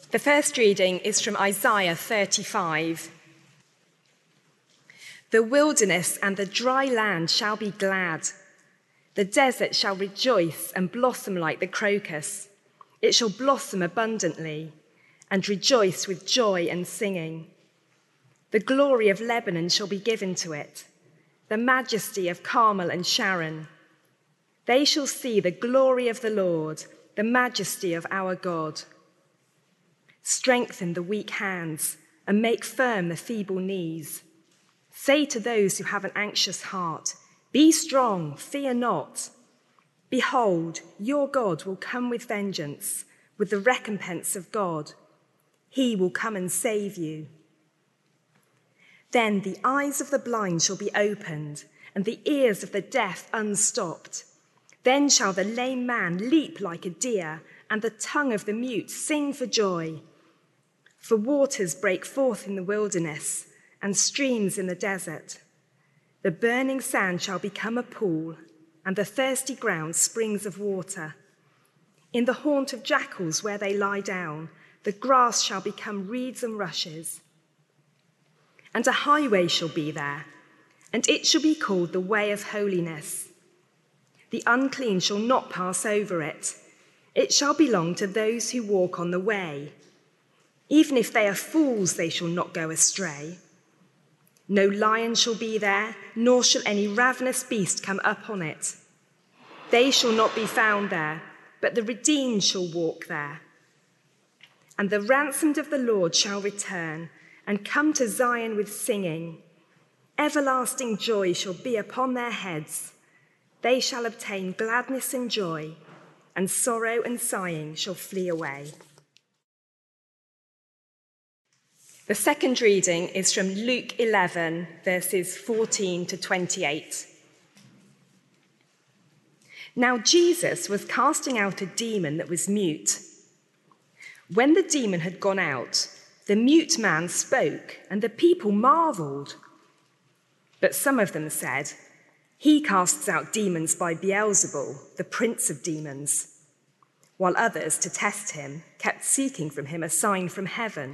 The first reading is from Isaiah 35. The wilderness and the dry land shall be glad. The desert shall rejoice and blossom like the crocus. It shall blossom abundantly and rejoice with joy and singing. The glory of Lebanon shall be given to it, the majesty of Carmel and Sharon. They shall see the glory of the Lord, the majesty of our God. Strengthen the weak hands and make firm the feeble knees. Say to those who have an anxious heart, be strong, fear not. Behold, your God will come with vengeance, with the recompense of God. He will come and save you. Then the eyes of the blind shall be opened, and the ears of the deaf unstopped. Then shall the lame man leap like a deer, and the tongue of the mute sing for joy. For waters break forth in the wilderness, and streams in the desert. The burning sand shall become a pool, and the thirsty ground springs of water. In the haunt of jackals where they lie down, the grass shall become reeds and rushes. And a highway shall be there, and it shall be called the way of holiness. The unclean shall not pass over it. It shall belong to those who walk on the way. Even if they are fools, they shall not go astray. No lion shall be there, nor shall any ravenous beast come up on it. They shall not be found there, but the redeemed shall walk there. And the ransomed of the Lord shall return and come to Zion with singing. Everlasting joy shall be upon their heads. They shall obtain gladness and joy, and sorrow and sighing shall flee away. The second reading is from Luke 11, verses 14 to 28. Now Jesus was casting out a demon that was mute. When the demon had gone out, the mute man spoke, and the people marveled. But some of them said, "He casts out demons by Beelzebul, the prince of demons." While others, to test him, kept seeking from him a sign from heaven.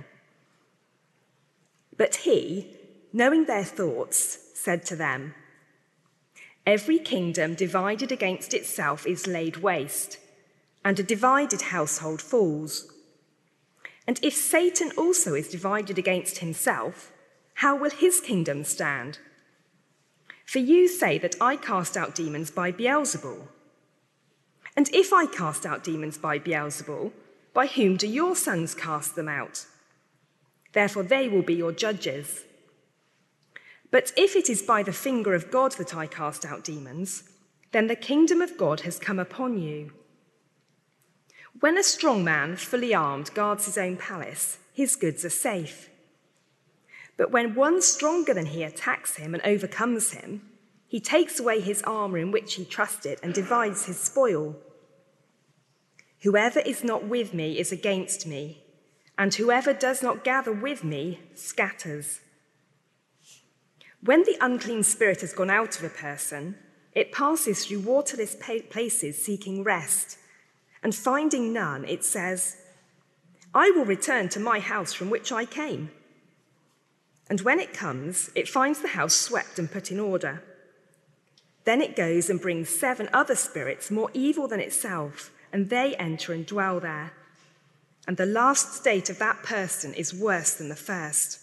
But he, knowing their thoughts, said to them, "Every kingdom divided against itself is laid waste, and a divided household falls. And if Satan also is divided against himself, how will his kingdom stand? For you say that I cast out demons by Beelzebul. And if I cast out demons by Beelzebul, by whom do your sons cast them out? Therefore they will be your judges. But if it is by the finger of God that I cast out demons, then the kingdom of God has come upon you. When a strong man, fully armed, guards his own palace, his goods are safe. But when one stronger than he attacks him and overcomes him, he takes away his armor in which he trusted and divides his spoil. Whoever is not with me is against me, and whoever does not gather with me scatters. When the unclean spirit has gone out of a person, it passes through waterless places seeking rest, and finding none, it says, "I will return to my house from which I came." And when it comes, it finds the house swept and put in order. Then it goes and brings 7 other spirits more evil than itself, and they enter and dwell there. And the last state of that person is worse than the first.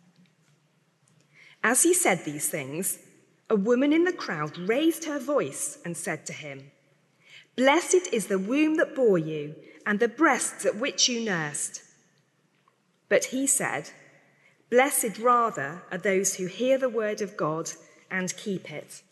As he said these things, a woman in the crowd raised her voice and said to him, "Blessed is the womb that bore you, and the breasts at which you nursed." But he said, "Blessed rather are those who hear the word of God and keep it."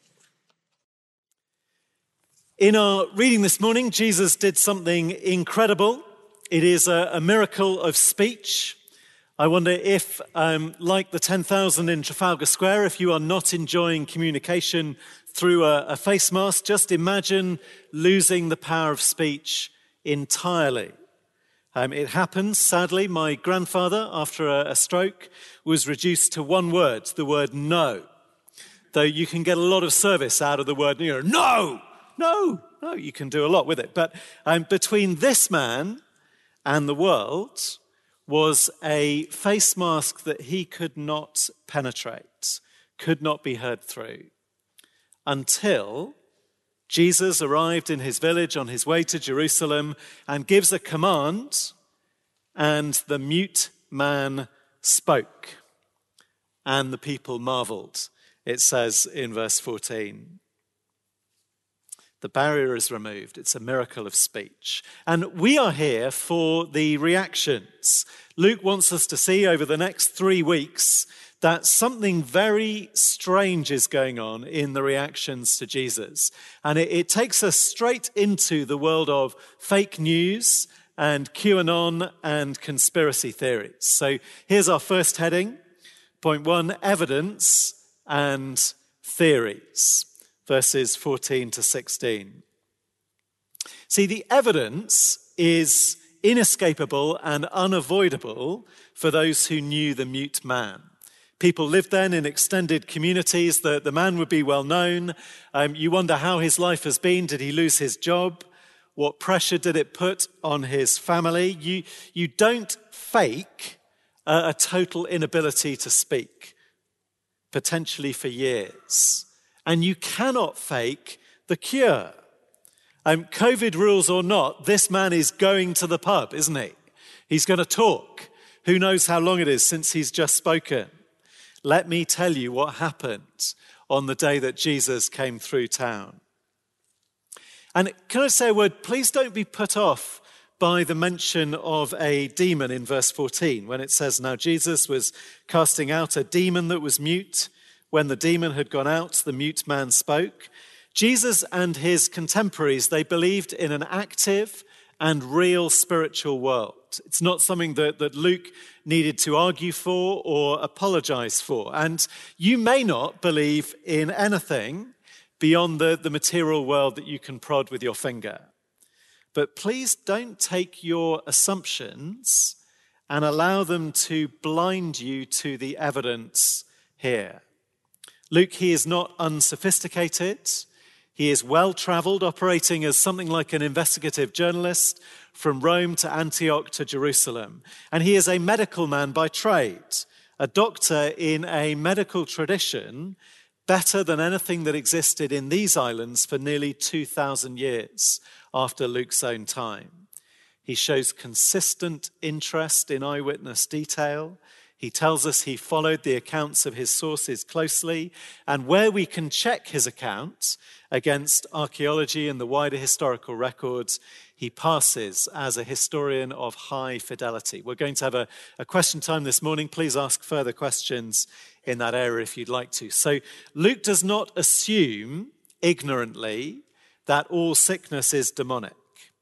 In our reading this morning, Jesus did something incredible. It is a miracle of speech. I wonder if, like the 10,000 in Trafalgar Square, if you are not enjoying communication through a face mask, just imagine losing the power of speech entirely. It happens, sadly. My grandfather, after a stroke, was reduced to one word, the word no. Though you can get a lot of service out of the word, no, you can do a lot with it. But between this man and the world, was a face mask that he could not penetrate, could not be heard through, until Jesus arrived in his village on his way to Jerusalem and gives a command, and the mute man spoke, and the people marveled, it says in verse 14. The barrier is removed. It's a miracle of speech. And we are here for the reactions. Luke wants us to see over the next 3 weeks that something very strange is going on in the reactions to Jesus. And it takes us straight into the world of fake news and QAnon and conspiracy theories. So here's our first heading. Point 1, evidence and theories. Verses 14 to 16. See, the evidence is inescapable and unavoidable for those who knew the mute man. People lived then in extended communities. The man would be well known. You wonder how his life has been. Did he lose his job? What pressure did it put on his family? You don't fake a total inability to speak, potentially for years. And you cannot fake the cure. COVID rules or not, this man is going to the pub, isn't he? He's going to talk. Who knows how long it is since he's just spoken. Let me tell you what happened on the day that Jesus came through town. And can I say a word? Please don't be put off by the mention of a demon in verse 14, when it says, now Jesus was casting out a demon that was mute. When the demon had gone out, the mute man spoke. Jesus and his contemporaries, they believed in an active and real spiritual world. It's not something that Luke needed to argue for or apologize for. And you may not believe in anything beyond the material world that you can prod with your finger. But please don't take your assumptions and allow them to blind you to the evidence here. Luke, he is not unsophisticated. He is well-traveled, operating as something like an investigative journalist from Rome to Antioch to Jerusalem. And he is a medical man by trade, a doctor in a medical tradition better than anything that existed in these islands for nearly 2,000 years after Luke's own time. He shows consistent interest in eyewitness detail. He tells us he followed the accounts of his sources closely, and where we can check his accounts against archaeology and the wider historical records, he passes as a historian of high fidelity. We're going to have a question time this morning. Please ask further questions in that area if you'd like to. So Luke does not assume ignorantly that all sickness is demonic,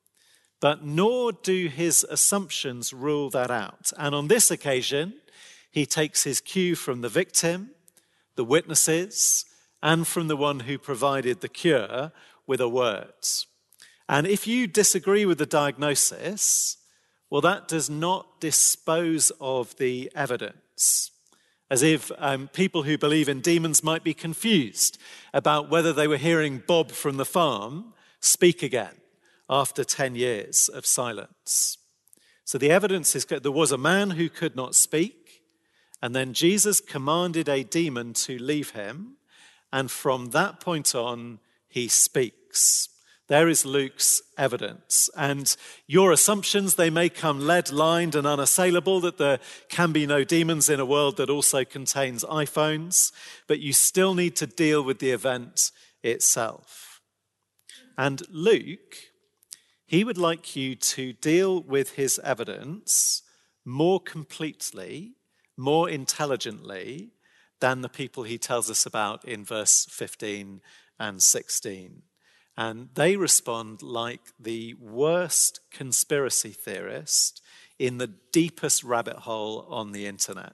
but nor do his assumptions rule that out. And on this occasion, he takes his cue from the victim, the witnesses, and from the one who provided the cure with a word. And if you disagree with the diagnosis, well, that does not dispose of the evidence. As if people who believe in demons might be confused about whether they were hearing Bob from the farm speak again after 10 years of silence. So the evidence is there was a man who could not speak, and then Jesus commanded a demon to leave him, and from that point on, he speaks. There is Luke's evidence. And your assumptions, they may come lead-lined and unassailable, that there can be no demons in a world that also contains iPhones, but you still need to deal with the event itself. And Luke, he would like you to deal with his evidence more completely, more intelligently than the people he tells us about in verse 15 and 16. And they respond like the worst conspiracy theorist in the deepest rabbit hole on the internet.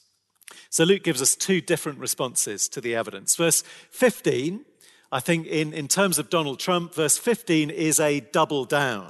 So Luke gives us two different responses to the evidence. Verse 15, I think in terms of Donald Trump, verse 15 is a double down.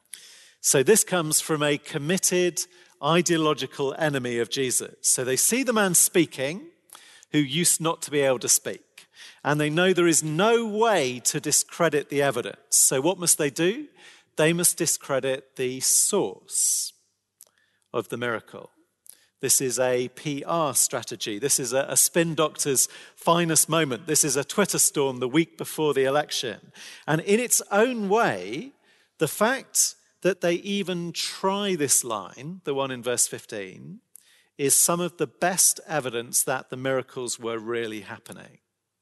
So this comes from a committed ideological enemy of Jesus. So they see the man speaking who used not to be able to speak. And they know there is no way to discredit the evidence. So what must they do? They must discredit the source. of the miracle. This is a PR strategy. This is a spin doctor's finest moment. This is a Twitter storm the week before the election. And in its own way, the fact that they even try this line, the one in verse 15, is some of the best evidence that the miracles were really happening.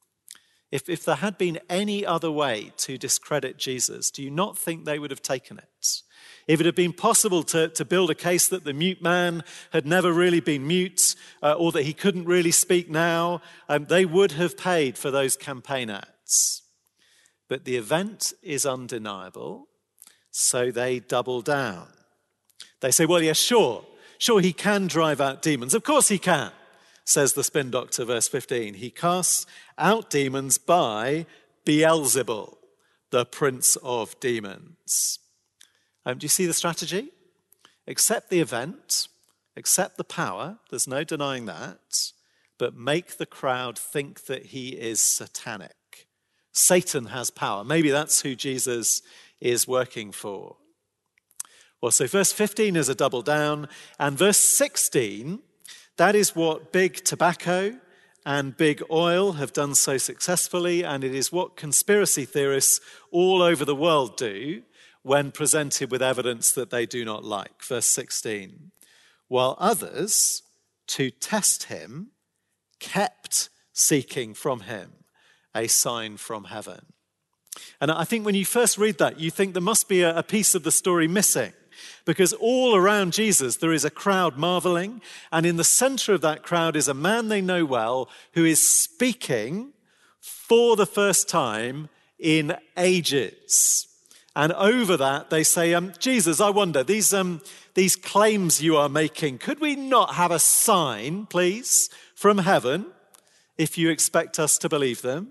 If there had been any other way to discredit Jesus, do you not think they would have taken it? If it had been possible to build a case that the mute man had never really been mute, or that he couldn't really speak now, they would have paid for those campaign ads. But the event is undeniable, so they double down. They say, well, yeah, sure he can drive out demons. Of course he can, says the spin doctor, verse 15. He casts out demons by Beelzebul, the prince of demons. Do you see the strategy? Accept the event, accept the power, there's no denying that, but make the crowd think that he is satanic. Satan has power. Maybe that's who Jesus is working for. Well, so verse 15 is a double down, and verse 16, that is what big tobacco and big oil have done so successfully, and it is what conspiracy theorists all over the world do when presented with evidence that they do not like. Verse 16, while others, to test him, kept seeking from him a sign from heaven. And I think when you first read that, you think there must be a piece of the story missing, because all around Jesus there is a crowd marveling, and in the center of that crowd is a man they know well who is speaking for the first time in ages. And over that, they say, Jesus, I wonder, these claims you are making, could we not have a sign, please, from heaven, if you expect us to believe them?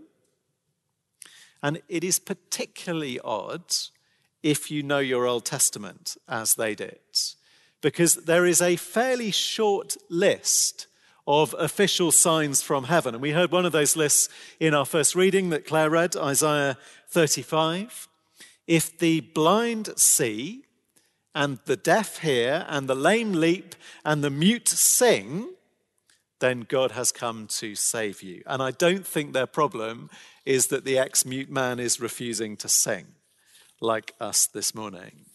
And it is particularly odd if you know your Old Testament, as they did, because there is a fairly short list of official signs from heaven. And we heard one of those lists in our first reading that Claire read, Isaiah 35. If the blind see, and the deaf hear, and the lame leap, and the mute sing, then God has come to save you. And I don't think their problem is that the ex-mute man is refusing to sing, like us this morning.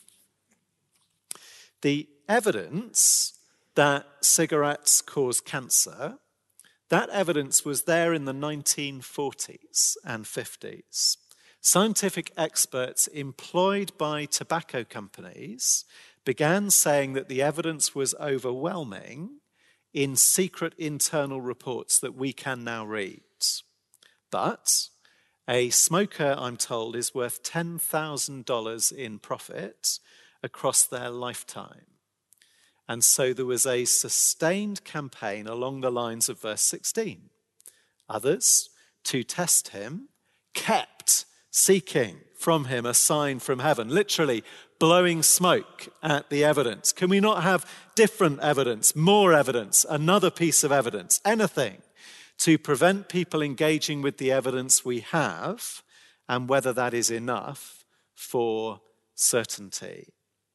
The evidence that cigarettes cause cancer, that evidence was there in the 1940s and 50s. Scientific experts employed by tobacco companies began saying that the evidence was overwhelming in secret internal reports that we can now read. But a smoker, I'm told, is worth $10,000 in profit across their lifetime. And so there was a sustained campaign along the lines of verse 16. Others, to test him, kept seeking from him a sign from heaven, literally blowing smoke at the evidence. Can we not have different evidence, more evidence, another piece of evidence, anything to prevent people engaging with the evidence we have, and whether that is enough for certainty?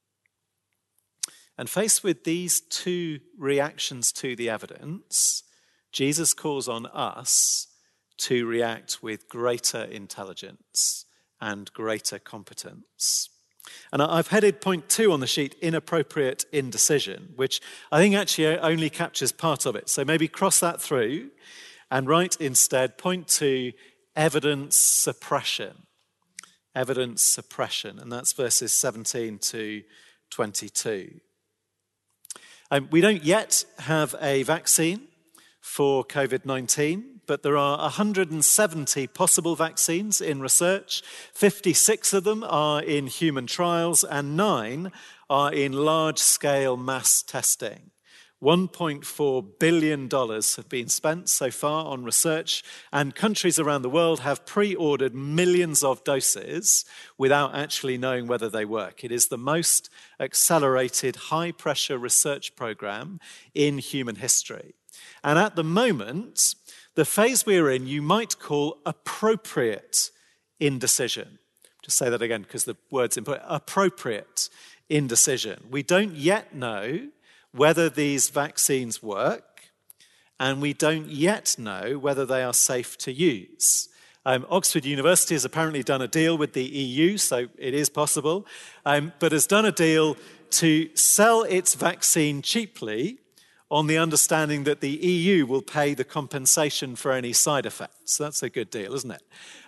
And faced with these two reactions to the evidence, Jesus calls on us to react with greater intelligence and greater competence. And I've headed point 2 on the sheet, inappropriate indecision, which I think actually only captures part of it. So maybe cross that through and write instead point 2, evidence suppression. Evidence suppression, and that's verses 17 to 22. We don't yet have a vaccine for COVID-19, but there are 170 possible vaccines in research. 56 of them are in human trials, and 9 are in large-scale mass testing. $1.4 billion have been spent so far on research, and countries around the world have pre-ordered millions of doses without actually knowing whether they work. It is the most accelerated high-pressure research program in human history. And at the moment, the phase we're in, you might call appropriate indecision. Just say that again because the word's important. Appropriate indecision. We don't yet know whether these vaccines work, and we don't yet know whether they are safe to use. Oxford University has apparently done a deal with the EU, so it is possible, but has done a deal to sell its vaccine cheaply on the understanding that the EU will pay the compensation for any side effects. That's a good deal, isn't it?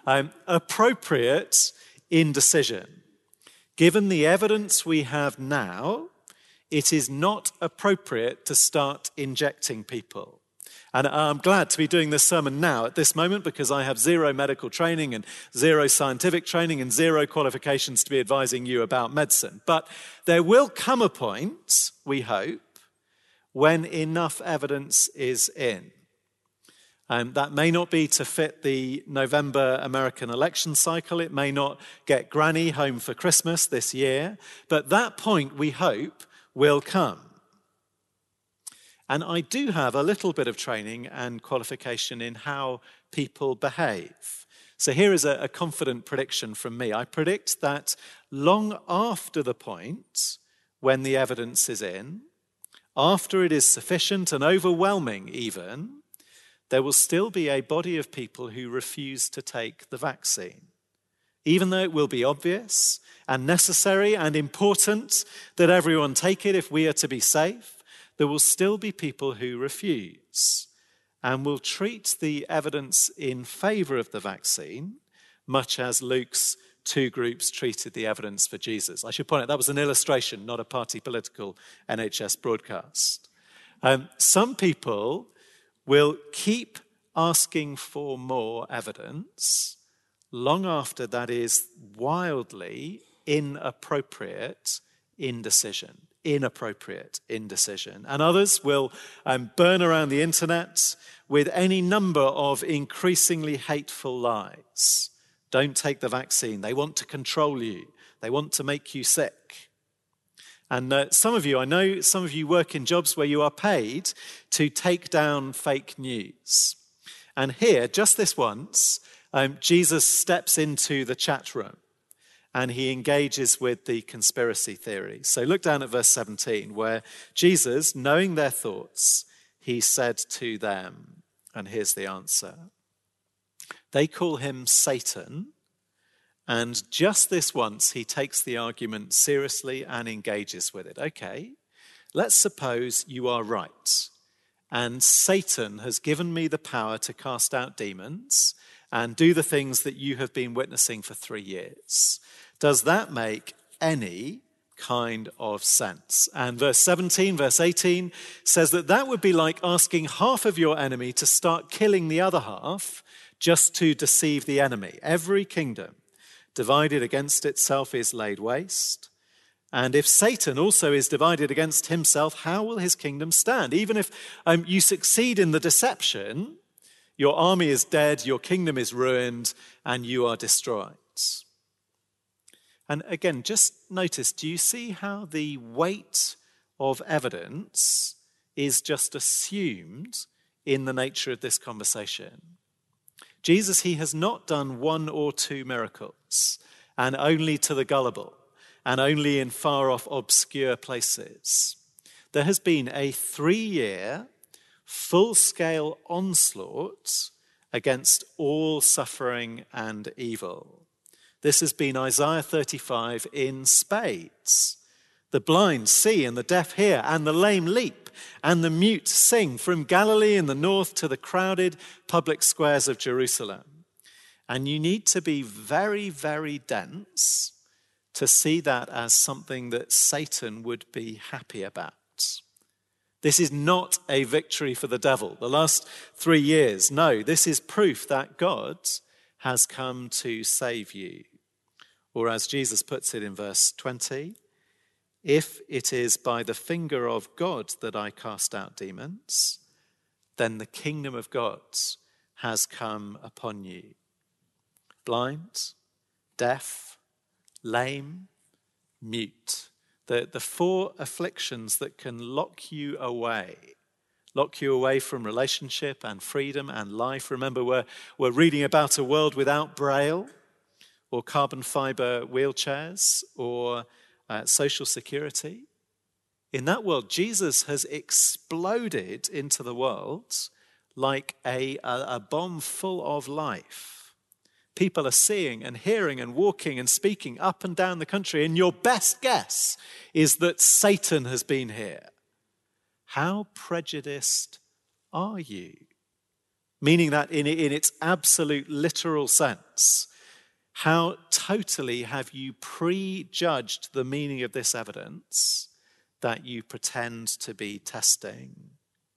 Appropriate indecision. Given the evidence we have now, it is not appropriate to start injecting people. And I'm glad to be doing this sermon now at this moment because I have zero medical training and zero scientific training and zero qualifications to be advising you about medicine. But there will come a point, we hope, when enough evidence is in. That may not be to fit the November American election cycle. It may not get Granny home for Christmas this year. But that point, we hope, will come. And I do have a little bit of training and qualification in how people behave. So here is a confident prediction from me. I predict that long after the point when the evidence is in, after it is sufficient and overwhelming even, there will still be a body of people who refuse to take the vaccine. Even though it will be obvious and necessary and important that everyone take it if we are to be safe, there will still be people who refuse and will treat the evidence in favor of the vaccine, much as Luke's two groups treated the evidence for Jesus. I should point out that was an illustration, not a party political NHS broadcast. Some people will keep asking for more evidence long after that is wildly inappropriate indecision. And others will burn around the internet with any number of increasingly hateful lies. Don't take the vaccine. They want to control you. They want to make you sick. And some of you, I know some of you work in jobs where you are paid to take down fake news. And here, just this once, Jesus steps into the chat room and he engages with the conspiracy theory. So look down at verse 17, where Jesus, knowing their thoughts, he said to them, and here's the answer. They call him Satan, and just this once he takes the argument seriously and engages with it. Okay, let's suppose you are right, and Satan has given me the power to cast out demons and do the things that you have been witnessing for 3 years. Does that make any kind of sense? And verse 17, verse 18 says that would be like asking half of your enemy to start killing the other half just to deceive the enemy. Every kingdom divided against itself is laid waste. And if Satan also is divided against himself, how will his kingdom stand? Even if you succeed in the deception, your army is dead, your kingdom is ruined, and you are destroyed. And again, just notice, do you see how the weight of evidence is just assumed in the nature of this conversation? Jesus, he has not done 1 or 2 miracles, and only to the gullible, and only in far-off obscure places. There has been a 3-year, full-scale onslaught against all suffering and evil. This has been Isaiah 35 in spades. The blind see and the deaf hear and the lame leap and the mute sing from Galilee in the north to the crowded public squares of Jerusalem. And you need to be very, very dense to see that as something that Satan would be happy about. This is not a victory for the devil. The last 3 years, no, this is proof that God has come to save you. Or as Jesus puts it in verse 20, if it is by the finger of God that I cast out demons, then the kingdom of God has come upon you. Blind, deaf, lame, mute. The 4 afflictions that can lock you away from relationship and freedom and life. Remember, we're reading about a world without Braille or carbon fiber wheelchairs or social security. In that world, Jesus has exploded into the world like a bomb full of life. People are seeing and hearing and walking and speaking up and down the country. And your best guess is that Satan has been here. How prejudiced are you? Meaning that in its absolute literal sense, how totally have you prejudged the meaning of this evidence that you pretend to be testing?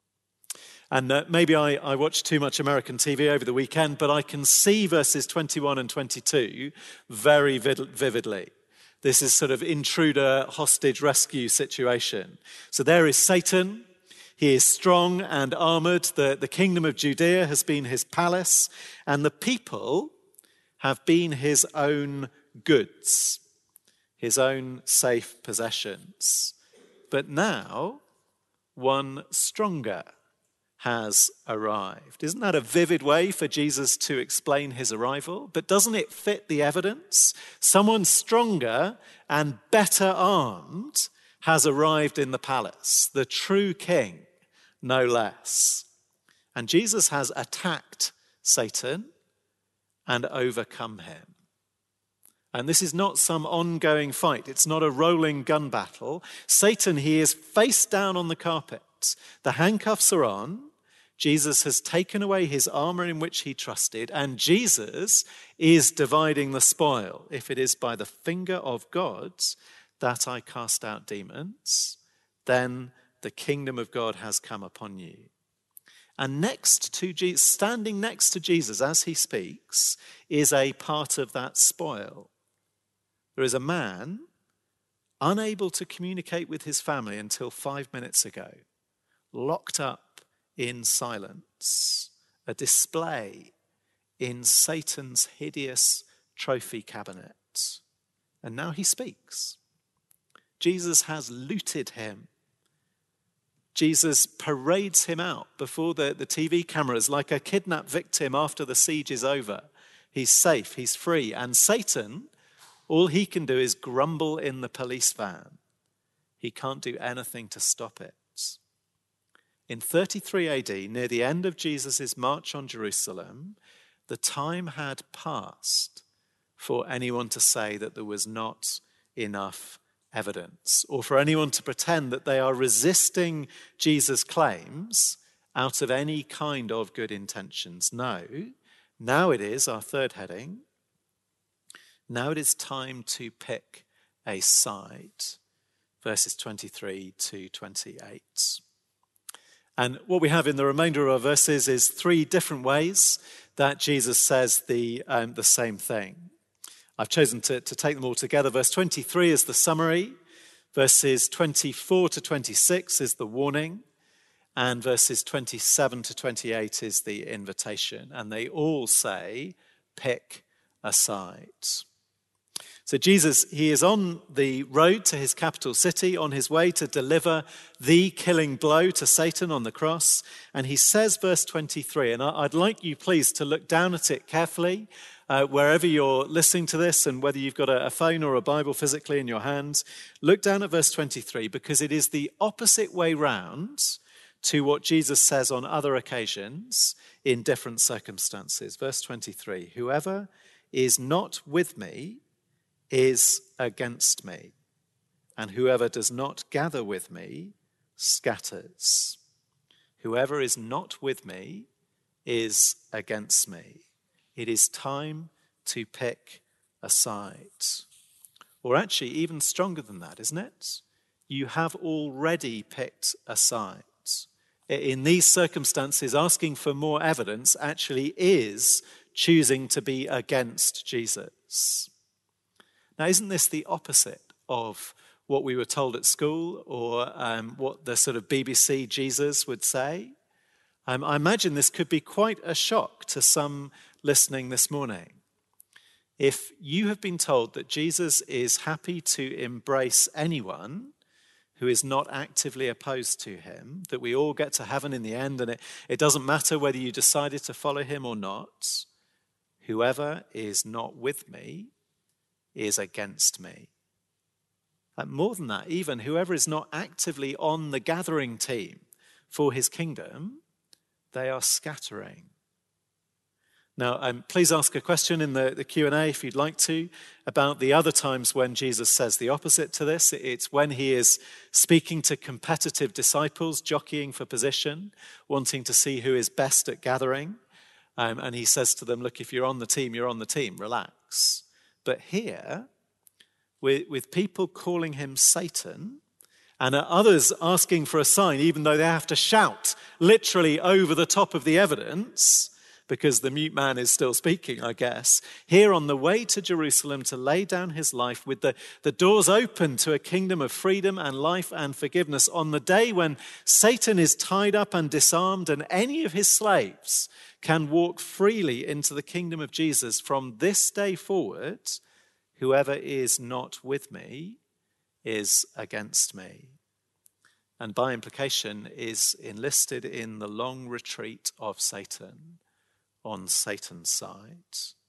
And maybe I watched too much American TV over the weekend, but I can see verses 21 and 22 very vividly. This is sort of intruder hostage rescue situation. So there is Satan. He is strong and armored. The kingdom of Judea has been his palace, and the people have been his own goods, his own safe possessions. But now, one stronger has arrived. Isn't that a vivid way for Jesus to explain his arrival? But doesn't it fit the evidence? Someone stronger and better armed has arrived in the palace, the true king, no less. And Jesus has attacked Satan and overcome him. And this is not some ongoing fight. It's not a rolling gun battle. Satan, he is face down on the carpet. The handcuffs are on. Jesus has taken away his armor in which he trusted, and Jesus is dividing the spoil. If it is by the finger of God that I cast out demons, then the kingdom of God has come upon you. And next to Jesus, standing next to Jesus as he speaks, is a part of that spoil. There is a man unable to communicate with his family until 5 minutes ago, locked up in silence, a display in Satan's hideous trophy cabinet. And now he speaks. Jesus has looted him. Jesus parades him out before the TV cameras like a kidnapped victim after the siege is over. He's safe, he's free. And Satan, all he can do is grumble in the police van. He can't do anything to stop it. In 33 AD, near the end of Jesus' march on Jerusalem, the time had passed for anyone to say that there was not enough evidence, or for anyone to pretend that they are resisting Jesus' claims out of any kind of good intentions. No, now it is, our third heading, now it is time to pick a side, verses 23 to 28. And what we have in the remainder of our verses is three different ways that Jesus says the same thing. I've chosen to take them all together. Verse 23 is the summary. Verses 24 to 26 is the warning. And verses 27 to 28 is the invitation. And they all say, pick a side. So Jesus, he is on the road to his capital city, on his way to deliver the killing blow to Satan on the cross. And he says, verse 23, and I'd like you please to look down at it carefully, wherever you're listening to this, and whether you've got a phone or a Bible physically in your hands, look down at verse 23, because it is the opposite way round to what Jesus says on other occasions in different circumstances. Verse 23, whoever is not with me is against me, and whoever does not gather with me scatters. Whoever is not with me is against me. It is time to pick a side. Or actually, even stronger than that, isn't it? You have already picked a side. In these circumstances, asking for more evidence actually is choosing to be against Jesus. Now, isn't this the opposite of what we were told at school, or what the sort of BBC Jesus would say? I imagine this could be quite a shock to some listening this morning. If you have been told that Jesus is happy to embrace anyone who is not actively opposed to him, that we all get to heaven in the end, and it doesn't matter whether you decided to follow him or not, whoever is not with me is against me. More than that, even whoever is not actively on the gathering team for his kingdom, they are scattering. Now, please ask a question in the Q&A if you'd like to about the other times when Jesus says the opposite to this. It's when he is speaking to competitive disciples, jockeying for position, wanting to see who is best at gathering. And he says to them, look, if you're on the team, you're on the team, relax. But here, with people calling him Satan and others asking for a sign, even though they have to shout literally over the top of the evidence, because the mute man is still speaking, I guess, here on the way to Jerusalem to lay down his life with the doors open to a kingdom of freedom and life and forgiveness, on the day when Satan is tied up and disarmed and any of his slaves can walk freely into the kingdom of Jesus, from this day forward, whoever is not with me is against me. And by implication is enlisted in the long retreat of Satan, on Satan's side.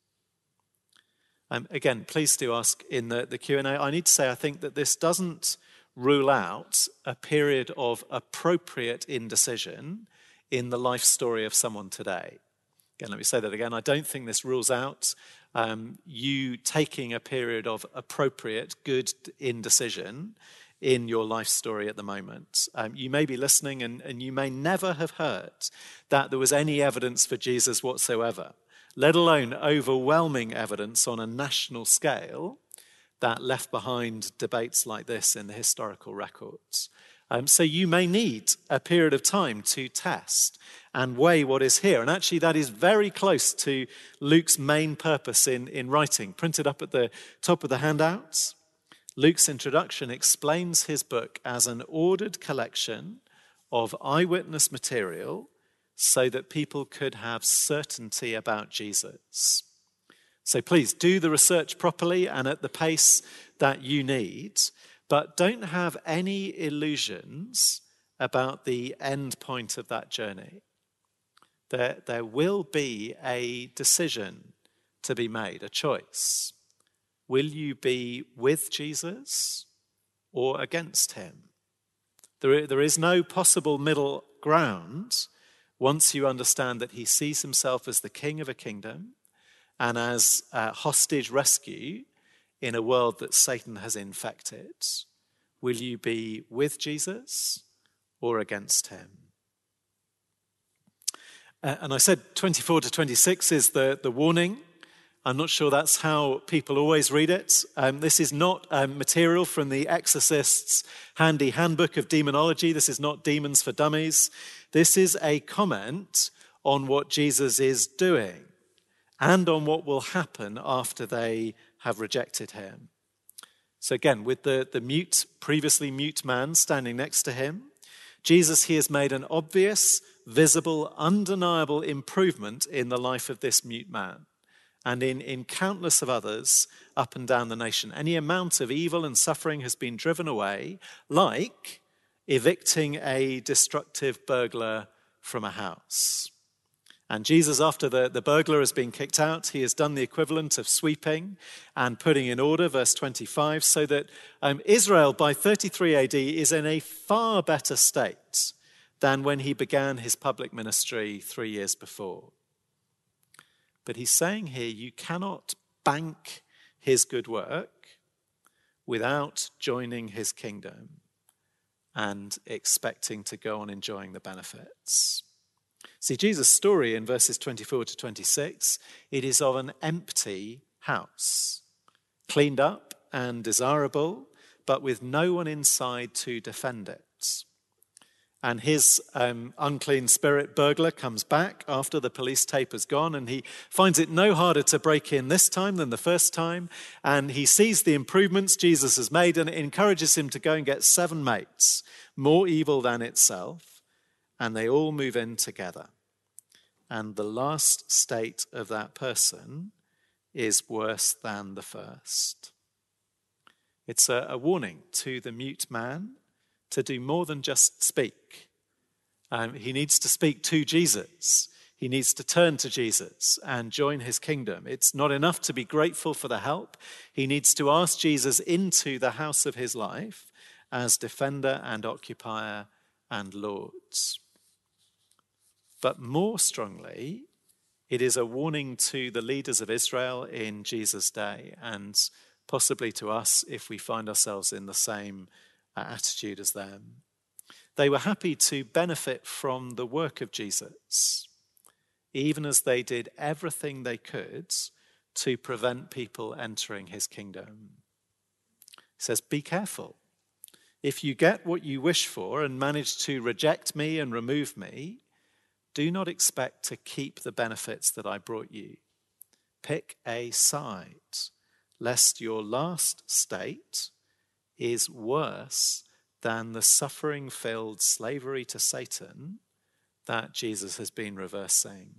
Again, please do ask in the Q&A. I need to say, I think that this doesn't rule out a period of appropriate indecision in the life story of someone today. Again, let me say that again. I don't think this rules out you taking a period of appropriate, good indecision in your life story at the moment. You may be listening and you may never have heard that there was any evidence for Jesus whatsoever, let alone overwhelming evidence on a national scale that left behind debates like this in the historical records. So you may need a period of time to test and weigh what is here. And actually that is very close to Luke's main purpose in writing. Printed up at the top of the handouts, Luke's introduction explains his book as an ordered collection of eyewitness material so that people could have certainty about Jesus. So please do the research properly and at the pace that you need, but don't have any illusions about the end point of that journey. There will be a decision to be made, a choice. Will you be with Jesus or against him? There is no possible middle ground once you understand that he sees himself as the king of a kingdom and as a hostage rescue in a world that Satan has infected. Will you be with Jesus or against him? And I said 24 to 26 is the warning. I'm not sure that's how people always read it. This is not material from the Exorcist's handy handbook of demonology. This is not Demons for Dummies. This is a comment on what Jesus is doing and on what will happen after they have rejected him. So again, with the previously mute man standing next to him, Jesus here has made an obvious, visible, undeniable improvement in the life of this mute man and in countless of others up and down the nation. Any amount of evil and suffering has been driven away, like evicting a destructive burglar from a house. And Jesus, after the burglar has been kicked out, he has done the equivalent of sweeping and putting in order, verse 25, so that Israel by 33 AD is in a far better state than when he began his public ministry 3 years before. But he's saying here, you cannot bank his good work without joining his kingdom and expecting to go on enjoying the benefits. See, Jesus' story in verses 24 to 26, it is of an empty house, cleaned up and desirable, but with no one inside to defend it. And his unclean spirit burglar comes back after the police tape has gone, and he finds it no harder to break in this time than the first time. And he sees the improvements Jesus has made, and it encourages him to go and get 7 mates, more evil than itself. And they all move in together. And the last state of that person is worse than the first. It's a warning to the mute man to do more than just speak. He needs to speak to Jesus. He needs to turn to Jesus and join his kingdom. It's not enough to be grateful for the help. He needs to ask Jesus into the house of his life as defender and occupier and Lord. But more strongly, it is a warning to the leaders of Israel in Jesus' day, and possibly to us if we find ourselves in the same attitude as them. They were happy to benefit from the work of Jesus, even as they did everything they could to prevent people entering his kingdom. He says, be careful. If you get what you wish for and manage to reject me and remove me, do not expect to keep the benefits that I brought you. Pick a side, lest your last state is worse than the suffering-filled slavery to Satan that Jesus has been reversing.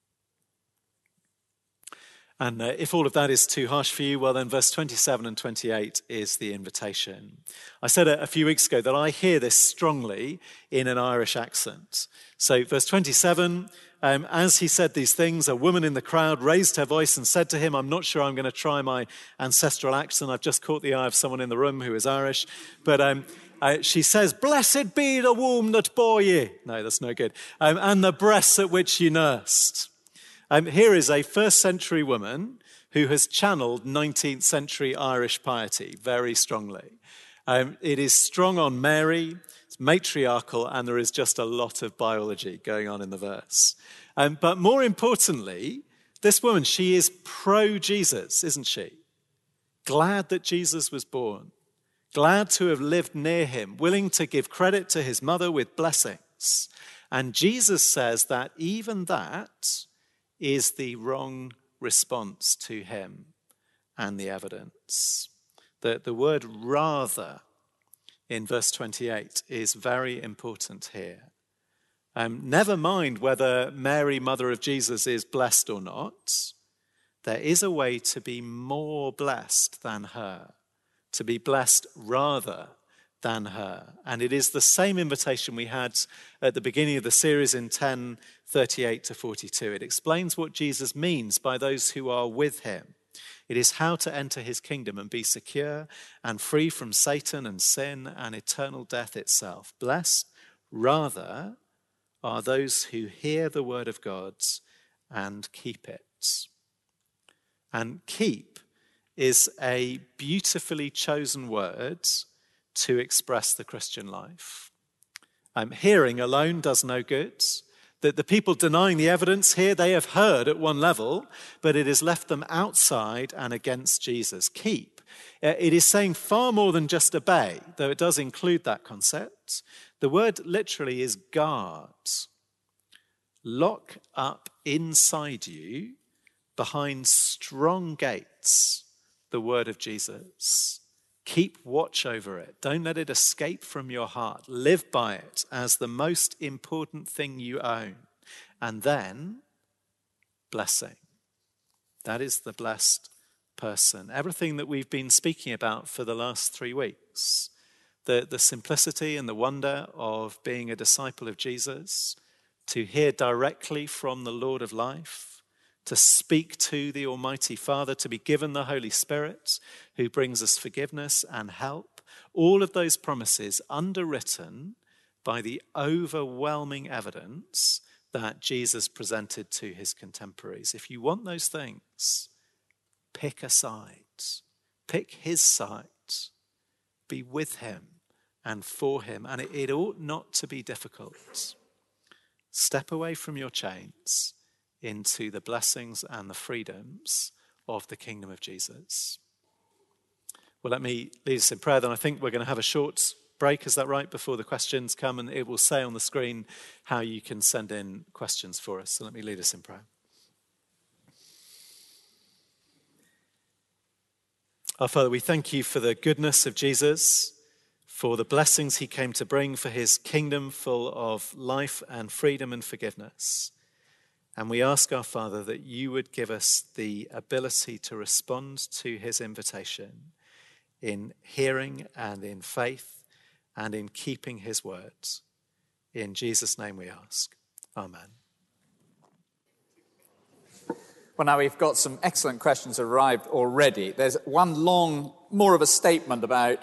And if all of that is too harsh for you, well then verse 27 and 28 is the invitation. I said a few weeks ago that I hear this strongly in an Irish accent. So verse 27, as he said these things, a woman in the crowd raised her voice and said to him, I'm not sure I'm going to try my ancestral accent. I've just caught the eye of someone in the room who is Irish. But she says, blessed be the womb that bore you. No, that's no good. And the breasts at which you nursed. Here is a first century woman who has channeled 19th century Irish piety very strongly. It is strong on Mary, it's matriarchal, and there is just a lot of biology going on in the verse. But more importantly, this woman, she is pro-Jesus, isn't she? Glad that Jesus was born, glad to have lived near him, willing to give credit to his mother with blessings. And Jesus says that even that is the wrong response to him and the evidence. The word rather in verse 28 is very important here. Never mind whether Mary, mother of Jesus, is blessed or not. There is a way to be more blessed than her, to be blessed rather than her. And it is the same invitation we had at the beginning of the series in 10:38 to 42. It explains what Jesus means by those who are with him. It is how to enter his kingdom and be secure and free from Satan and sin and eternal death itself. Blessed, rather, are those who hear the word of God and keep it. And keep is a beautifully chosen word to express the Christian life. Hearing alone does no good. That the people denying the evidence here, they have heard at one level, but it has left them outside and against Jesus. Keep. It is saying far more than just obey, though it does include that concept. The word literally is guard. Lock up inside you, behind strong gates, the word of Jesus. Keep watch over it. Don't let it escape from your heart. Live by it as the most important thing you own. And then, blessing. That is the blessed person. Everything that we've been speaking about for the last 3 weeks. The simplicity and the wonder of being a disciple of Jesus. To hear directly from the Lord of life. To speak to the Almighty Father, to be given the Holy Spirit, who brings us forgiveness and help. All of those promises underwritten by the overwhelming evidence that Jesus presented to his contemporaries. If you want those things, pick a side. Pick his side. Be with him and for him. And it ought not to be difficult. Step away from your chains into the blessings and the freedoms of the kingdom of Jesus. Well, let me lead us in prayer. Then I think we're going to have a short break, is that right, before the questions come, and it will say on the screen how you can send in questions for us. So let me lead us in prayer. Our Father, we thank you for the goodness of Jesus, for the blessings he came to bring, for his kingdom full of life and freedom and forgiveness. And we ask our Father that you would give us the ability to respond to his invitation in hearing and in faith and in keeping his words. In Jesus' name we ask. Amen. Well, now we've got some excellent questions arrived already. There's one long, more of a statement about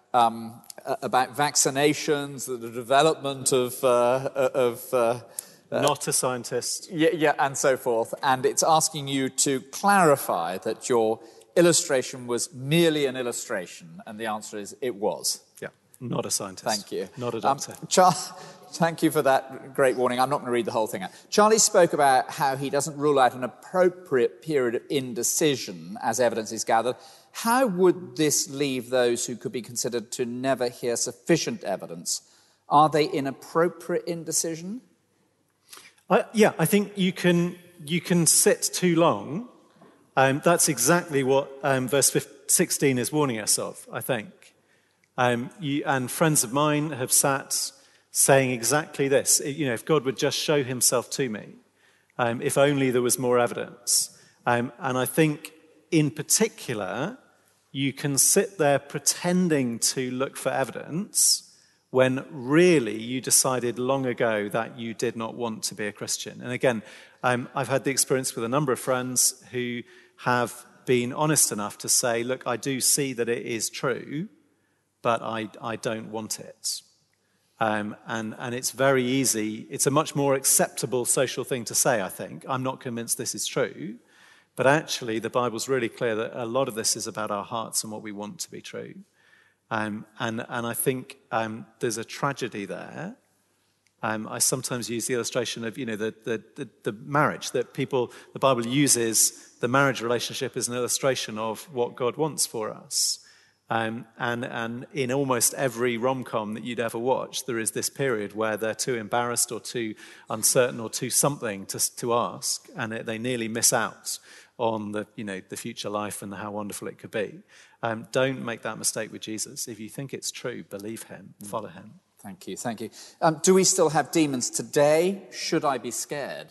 vaccinations, the development of Not a scientist. yeah, and so forth. And it's asking you to clarify that your illustration was merely an illustration. And the answer is it was. Yeah, not a scientist. Thank you. Not a doctor. Thank you for that great warning. I'm not going to read the whole thing out. Charlie spoke about how he doesn't rule out an appropriate period of indecision as evidence is gathered. How would this leave those who could be considered to never hear sufficient evidence? Are they in appropriate indecision? I think you can sit too long. That's exactly what verse 16 is warning us of, I think. And friends of mine have sat saying exactly this. If God would just show himself to me, if only there was more evidence. And I think in particular, you can sit there pretending to look for evidence when really you decided long ago that you did not want to be a Christian. And again, I've had the experience with a number of friends who have been honest enough to say, look, I do see that it is true, but I don't want it. And it's very easy. It's a much more acceptable social thing to say, I think. I'm not convinced this is true. But actually, the Bible's really clear that a lot of this is about our hearts and what we want to be true. And I think there's a tragedy there. I sometimes use the illustration of, the marriage that the Bible uses the marriage relationship as an illustration of what God wants for us. And in almost every rom-com that you'd ever watch, there is this period where they're too embarrassed or too uncertain or too something to ask, and they nearly miss out on the future life and how wonderful it could be. Don't make that mistake with Jesus. If you think it's true, believe him, follow him. Thank you. Do we still have demons today? Should I be scared?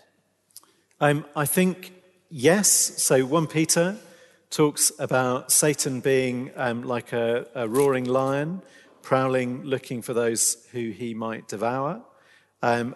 I think yes. So 1 Peter talks about Satan being like a roaring lion, prowling, looking for those who he might devour. And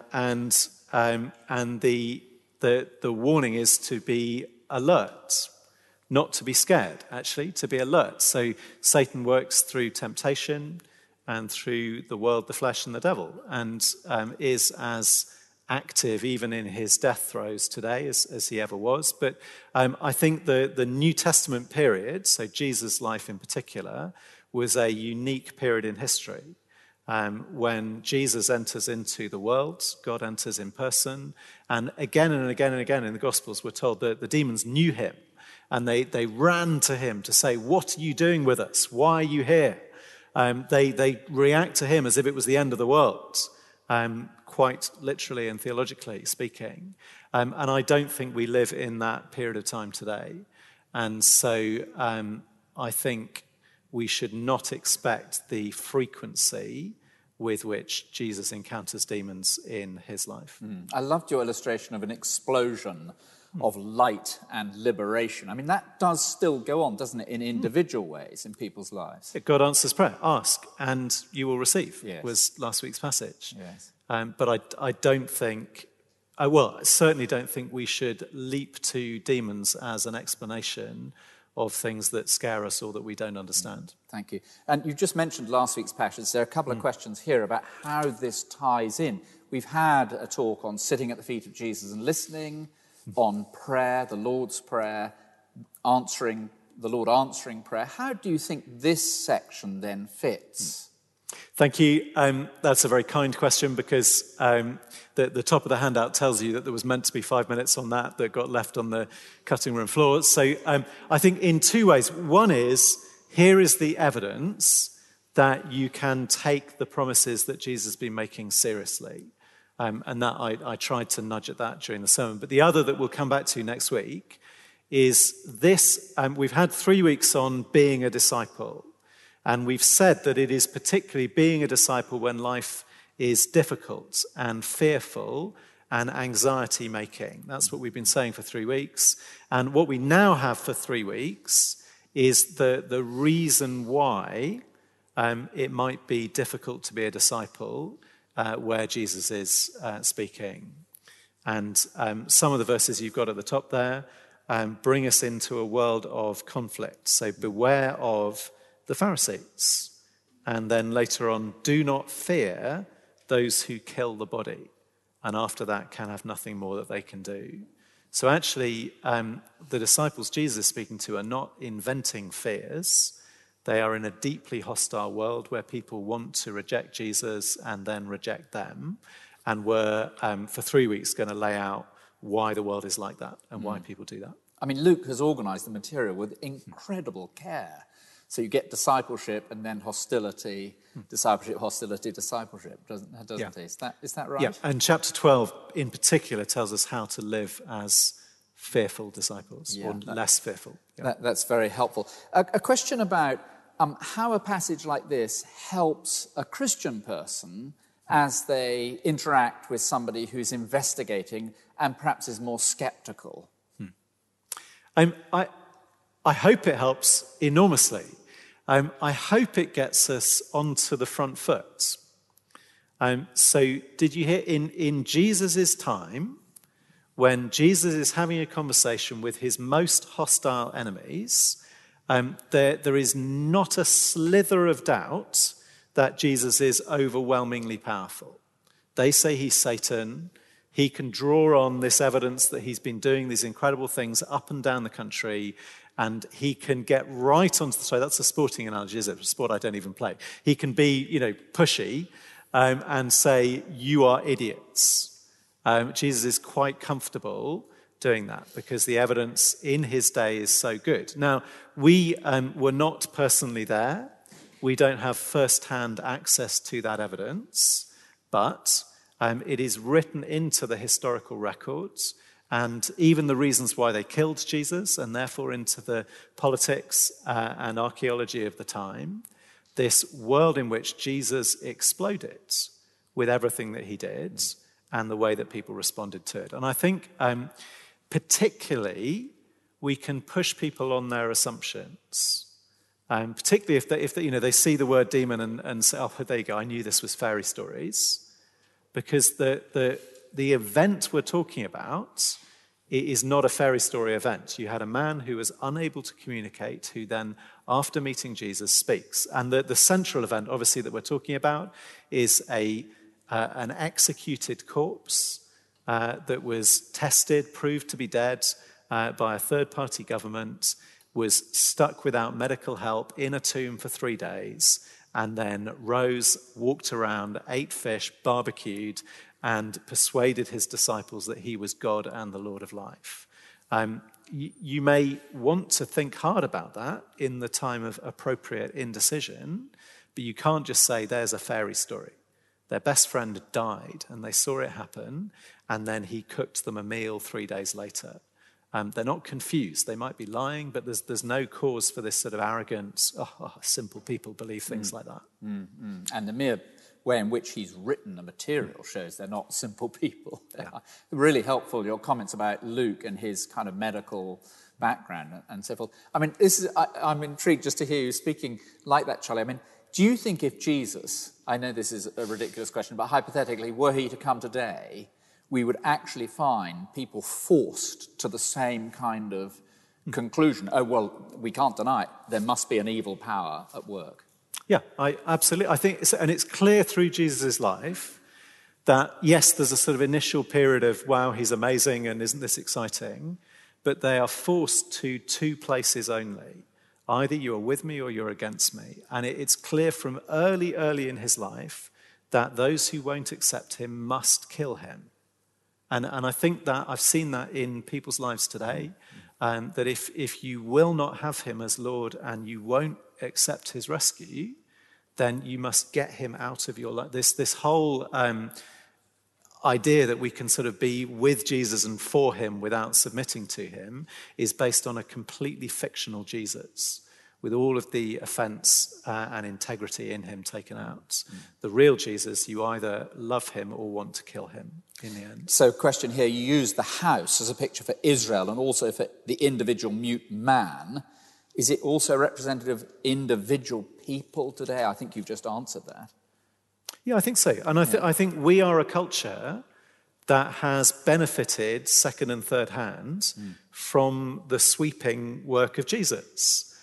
the warning is to be alert, not to be scared, actually, to be alert. So Satan works through temptation and through the world, the flesh, and the devil, and is as active even in his death throes today as he ever was. But I think the New Testament period, so Jesus' life in particular, was a unique period in history. When Jesus enters into the world, God enters in person, and again and again and again in the Gospels we're told that the demons knew him, and they ran to him to say, "What are you doing with us? Why are you here?" They react to him as if it was the end of the world, quite literally and theologically speaking. And I don't think we live in that period of time today. And so I think we should not expect the frequency with which Jesus encounters demons in his life. I loved your illustration of an explosion of light and liberation. I mean, that does still go on, doesn't it, in individual ways in people's lives? God answers prayer. Ask and you will receive, yes. was last week's passage. Yes. But I don't think, I certainly don't think we should leap to demons as an explanation of things that scare us or that we don't understand. Thank you. And you just mentioned last week's passage. There are a couple of questions here about how this ties in. We've had a talk on sitting at the feet of Jesus and listening, on prayer, the Lord's Prayer, the Lord answering prayer. How do you think this section then fits? Thank you. That's a very kind question because the top of the handout tells you that there was meant to be 5 minutes on that got left on the cutting room floor. So I think in two ways. One is, here is the evidence that you can take the promises that Jesus has been making seriously. And that I tried to nudge at that during the sermon. But the other that we'll come back to next week is this. We've had 3 weeks on being a disciple. And we've said that it is particularly being a disciple when life is difficult and fearful and anxiety-making. That's what we've been saying for 3 weeks. And what we now have for 3 weeks is the reason why it might be difficult to be a disciple where Jesus is speaking. And some of the verses you've got at the top there bring us into a world of conflict. So beware of the Pharisees. And then later on, do not fear those who kill the body, and after that can have nothing more that they can do. So actually, the disciples Jesus is speaking to are not inventing fears. They are in a deeply hostile world where people want to reject Jesus and then reject them. And we're, for 3 weeks, going to lay out why the world is like that and why people do that. I mean, Luke has organised the material with incredible care. So you get discipleship and then hostility, discipleship, hostility, discipleship, doesn't he? Is that right? Yeah, and chapter 12 in particular tells us how to live as fearful disciples, or less fearful. Yeah. That's very helpful. A question about how a passage like this helps a Christian person as they interact with somebody who's investigating and perhaps is more sceptical. I hope it helps enormously. I hope it gets us onto the front foot. So did you hear in Jesus' time, when Jesus is having a conversation with his most hostile enemies, there is not a slither of doubt that Jesus is overwhelmingly powerful. They say he's Satan. He can draw on this evidence that he's been doing these incredible things up and down the country, and he can get right onto the... Sorry, that's a sporting analogy, is it? A sport I don't even play. He can be, pushy and say, you are idiots. Jesus is quite comfortable doing that because the evidence in his day is so good. Now, we were not personally there. We don't have first-hand access to that evidence, but it is written into the historical records, and even the reasons why they killed Jesus, and therefore into the politics and archaeology of the time, this world in which Jesus exploded with everything that he did and the way that people responded to it. And I think particularly we can push people on their assumptions, particularly if they see the word demon and say, oh, there you go, I knew this was fairy stories. Because the event we're talking about is not a fairy story event. You had a man who was unable to communicate, who then, after meeting Jesus, speaks. And the central event, obviously, that we're talking about is an executed corpse that was tested, proved to be dead by a third-party government, was stuck without medical help in a tomb for 3 days, and then rose, walked around, ate fish, barbecued, and persuaded his disciples that he was God and the Lord of life. You may want to think hard about that in the time of appropriate indecision, but you can't just say there's a fairy story. Their best friend died, and they saw it happen, and then he cooked them a meal 3 days later. They're not confused. They might be lying, but there's no cause for this sort of arrogance. Simple people believe things like that. And the mere way in which he's written the material shows they're not simple people. Yeah. Really helpful, your comments about Luke and his kind of medical background and so forth. I mean, I'm intrigued just to hear you speaking like that, Charlie. I mean, do you think if Jesus, I know this is a ridiculous question, but hypothetically, were he to come today, we would actually find people forced to the same kind of conclusion? Oh, well, we can't deny it. There must be an evil power at work. Yeah, absolutely. I think, and it's clear through Jesus' life that, yes, there's a sort of initial period of, wow, he's amazing and isn't this exciting? But they are forced to 2 places only. Either you are with me or you're against me. And it's clear from early in his life that those who won't accept him must kill him. And I think that I've seen that in people's lives today, that if you will not have him as Lord and you won't accept his rescue, then you must get him out of your life. This whole idea that we can sort of be with Jesus and for him without submitting to him is based on a completely fictional Jesus, with all of the offense and integrity in him taken out. The real Jesus, you either love him or want to kill him in the end. So question here, you use the house as a picture for Israel and also for the individual mute man. Is it also representative of individual people today? I think you've just answered that. Yeah, I think so. And I think we are a culture that has benefited second and third hand from the sweeping work of Jesus.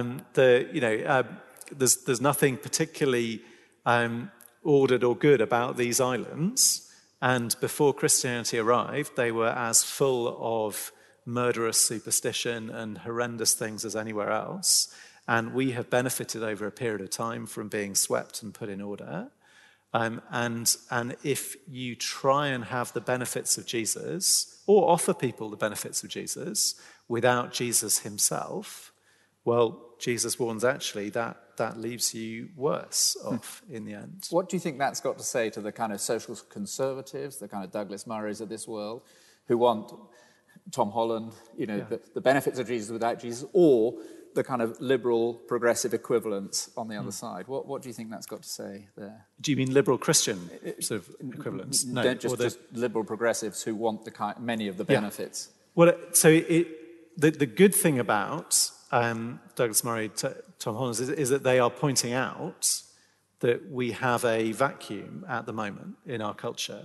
There's nothing particularly ordered or good about these islands. And before Christianity arrived, they were as full of murderous superstition and horrendous things as anywhere else. And we have benefited over a period of time from being swept and put in order. And if you try and have the benefits of Jesus, or offer people the benefits of Jesus, without Jesus himself, well, Jesus warns actually that leaves you worse off in the end. What do you think that's got to say to the kind of social conservatives, the kind of Douglas Murrays of this world, who want Tom Holland, the benefits of Jesus without Jesus, or the kind of liberal progressive equivalents on the other side? What do you think that's got to say there? Do you mean liberal Christian sort of equivalents? No, don't just liberal progressives who want many of the benefits. Well, so the good thing about Douglas Murray, Tom Holland, is that they are pointing out that we have a vacuum at the moment in our culture.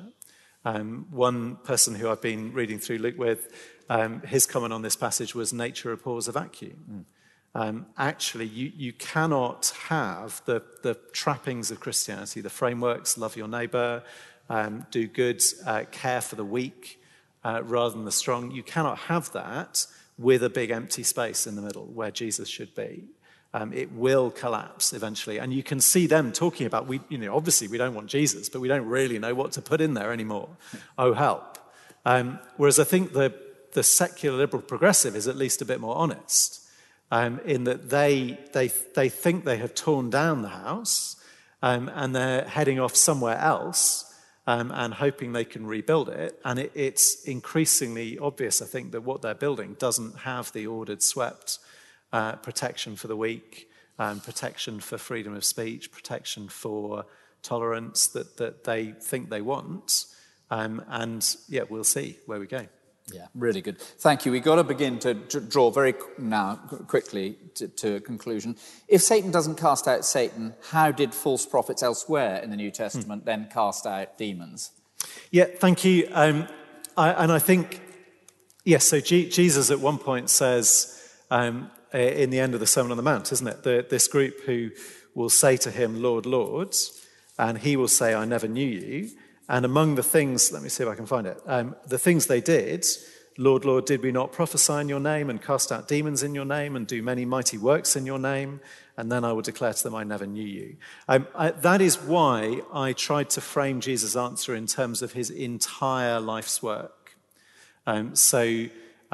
One person who I've been reading through Luke with, his comment on this passage was, nature abhors a vacuum. Actually, you cannot have the trappings of Christianity, the frameworks, love your neighbour, do good, care for the weak rather than the strong. You cannot have that with a big empty space in the middle where Jesus should be. It will collapse eventually. And you can see them talking about, obviously we don't want Jesus, but we don't really know what to put in there anymore. Oh, help. Whereas I think the secular liberal progressive is at least a bit more honest in that they think they have torn down the house and they're heading off somewhere else and hoping they can rebuild it. And it's increasingly obvious, I think, that what they're building doesn't have the ordered, swept protection for the weak, protection for freedom of speech, protection for tolerance that they think they want. We'll see where we go. Yeah, really good. Thank you. We've got to begin to draw quickly to a conclusion. If Satan doesn't cast out Satan, how did false prophets elsewhere in the New Testament then cast out demons? Yeah, thank you. I think, yes, so Jesus at one point says in the end of the Sermon on the Mount, isn't it, this group who will say to him, Lord, Lord, and he will say, I never knew you. And among the things, let me see if I can find it, the things they did, Lord, Lord, did we not prophesy in your name and cast out demons in your name and do many mighty works in your name? And then I will declare to them, I never knew you. That is why I tried to frame Jesus' answer in terms of his entire life's work. That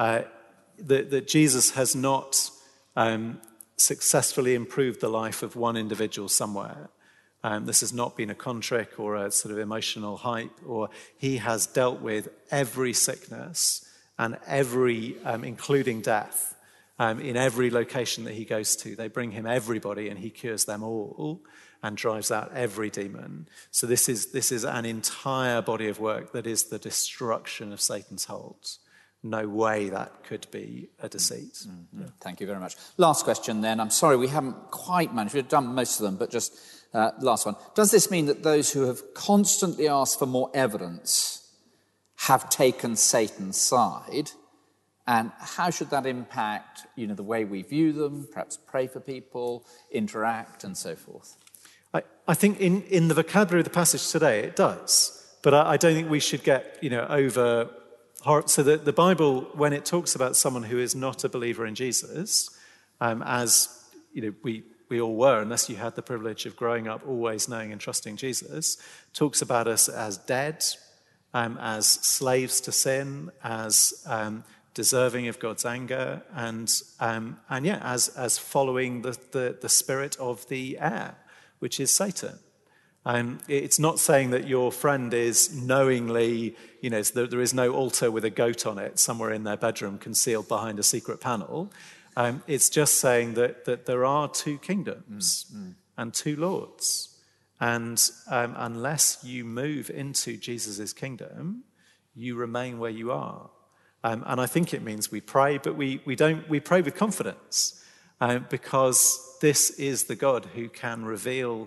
Jesus has not successfully improved the life of one individual somewhere. This has not been a contrick or a sort of emotional hype, or he has dealt with every sickness and every, including death, in every location that he goes to. They bring him everybody and he cures them all and drives out every demon. So this is an entire body of work that is the destruction of Satan's hold. No way that could be a deceit. Mm-hmm. Yeah. Thank you very much. Last question then. I'm sorry we haven't quite managed. We've done most of them, but just last one. Does this mean that those who have constantly asked for more evidence have taken Satan's side? And how should that impact, the way we view them, perhaps pray for people, interact, and so forth? I think in the vocabulary of the passage today, it does. But I don't think we should get, over... So the Bible, when it talks about someone who is not a believer in Jesus, as we all were, unless you had the privilege of growing up always knowing and trusting Jesus, talks about us as dead, as slaves to sin, as deserving of God's anger, and as following the spirit of the air, which is Satan. It's not saying that your friend is knowingly, there is no altar with a goat on it somewhere in their bedroom concealed behind a secret panel. It's just saying that there are two kingdoms and two lords. And unless you move into Jesus' kingdom, you remain where you are. And I think it means we pray, but we pray with confidence because this is the God who can reveal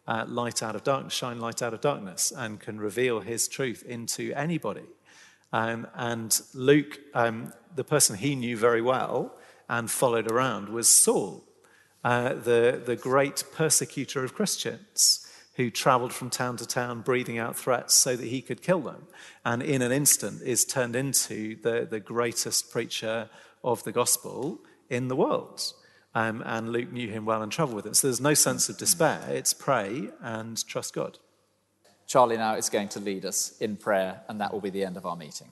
light out of darkness, shine light out of darkness, and can reveal his truth into anybody. And Luke, the person he knew very well and followed around, was Saul, the great persecutor of Christians, who travelled from town to town breathing out threats so that he could kill them, and in an instant is turned into the greatest preacher of the gospel in the world. And Luke knew him well and travelled with him. So there's no sense of despair. It's pray and trust God. Charlie now is going to lead us in prayer, and that will be the end of our meeting.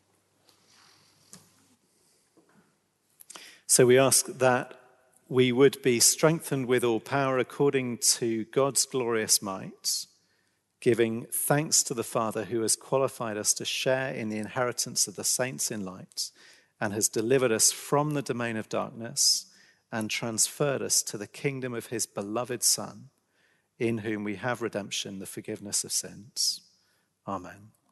So we ask that we would be strengthened with all power according to God's glorious might, giving thanks to the Father who has qualified us to share in the inheritance of the saints in light and has delivered us from the domain of darkness and transferred us to the kingdom of his beloved Son, in whom we have redemption, the forgiveness of sins. Amen.